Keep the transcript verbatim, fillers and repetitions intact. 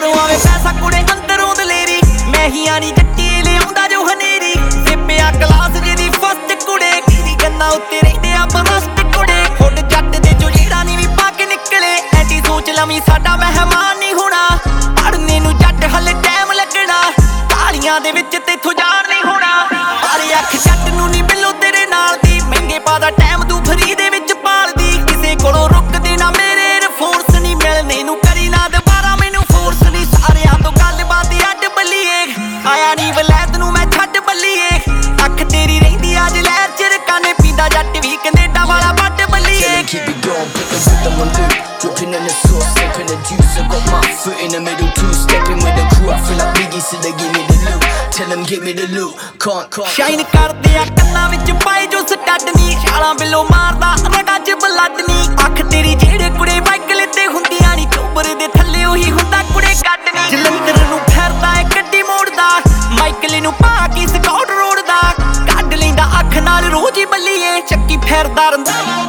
ਬਾਹਰੋਂ ਆਵੇ ਪੈਸਾ ਕੁੜੇ ਅੰਦਰੋਂ ਦਲੇਰੀ ਮੈਂ ਹੀ ਆਣੀ ਜੱਟੀ ਲਿਆਉਂਦਾ ਜੋ ਹਨੇਰੀ ਸਿੱਪਿਆ ਕਲਾਸ ਜਿਹਦੀ ਫਸਟ ਕੁੜੇ ਕਿਹਦੀ ਗੰਨਾ ਉੱਤੇ ਰਹਿੰਦੇ ਆ ਬਰਸਟ ਕੁੜੇ ਹੁੱਡ ਜੱਟ ਦੇ ਜੋ ਜਿਹੜਾ ਨੀ ਵੀ ਪਾ ਕੇ ਨਿਕਲੇ ਐਡੀ ਸੋਚ ਲਵੀਂ ਸਾਡਾ ਮਹਿਮਾਨ ਨਹੀਂ ਹੋਣਾ ਪੜਨੇ ਨੂੰ ਜੱਟ ਹਲੇ ਟਾਈਮ ਲੱਗਣਾ ਤਾਲੀਆਂ ਦੇ ਵਿੱਚ ਤੇਥੋਂ ਜਾਣ ਨਹੀਂ ਹੋਣਾ ਮਾਰੇ ਅੱਖ ਜੱਟ ਨੂੰ ਨੀ ਮਿਲੋ ਤੇਰੇ ਨਾਲ ਦੀ ਮਹਿੰਗੇ ਪਾਦਾ ਟਾਈਮ ਤੂੰ ਫਰੀ ਦੇ ਵਿੱਚ ਪਾਲਦੀ ਕਿਸੇ ਕੋਲੋਂ ਰੁਕਦੇ ਨਾ ਮੇਰੇ ਰਿਫੋਰਸ ਨਹੀਂ ਮਿਲਨੇ ਨੂੰ ਕਰੀ ਨਾ ਦੁਬਾਰਾ ਮੈਨੂੰ ਫੋਰਸ ਨਹੀਂ ਸਾਰਿਆਂ ਤੋਂ ਗੱਲਬਾਤ ਅੱਡ ਬੱਲੀਏ ਆਇਆ ਨੀ ਵਲੈਤ ਨੂੰ ਮੈਂ ਛੱਡ ਬੱਲੀਏ ਅੱਖ ਤੇਰੀ ਰਹਿੰਦੀ ਅੱਜ ਲਹਿਰ ਚ ਰਕਾਨੇ ਪੀਂਦਾ ਜੱਟ ਵੀ ਕੈਨੇਡਾ ਵਾਲਾ ਵੱਡ ਬੱਲੀਏ keep it going, put the rhythm on loop. Dripping in the sauce, sipping the juice. I got my foot in the middle, two stepping with the crew. I feel like Biggie, so they give me the loot. Tell them give me the loot. Can't, can't. Shine ਕਰਦੇ ਆ ਕੰਨਾਂ ਵਿੱਚ ਪਾਏ ਜੋ stud ਨੀ ਛਾਲਾਂ ਬਿੱਲੋ ਮਾਰਦਾ ਰਗਾਂ ਚ ਬਲੱਡ ਨੀ ਅੱਖ ਤੇਰੀ ਜਿਹੜੇ ਕੁੜੇ ਵਾਈਕਲ ਤੇ ਹੁੰਦੀਆਂ ਨੀ ਚੋਬਰ ਦੇ ਥੱਲੇ ਉਹੀ ਹੁੰਦਾ ਕੁੜੇ ਕੱਢ ਨੀ ਜਲੰਧਰ ਨੂੰ ਫਿਰਦਾ ਏ ਗੱਡੀ ਮੋੜਦਾ ਮਾਈਕਲ ਨੂੰ ਪਾ ਕੇ ਸਕਾਟ ਰੋਡ ਦਾ ਕੱਢ ਲੈਂਦਾ ਅੱਖ ਨਾਲ ਰੋਜ਼ ਹੀ ਬੱਲੀਏ ਚੱਕੀ ਫਿਰਦਾ ਰੰਦਾ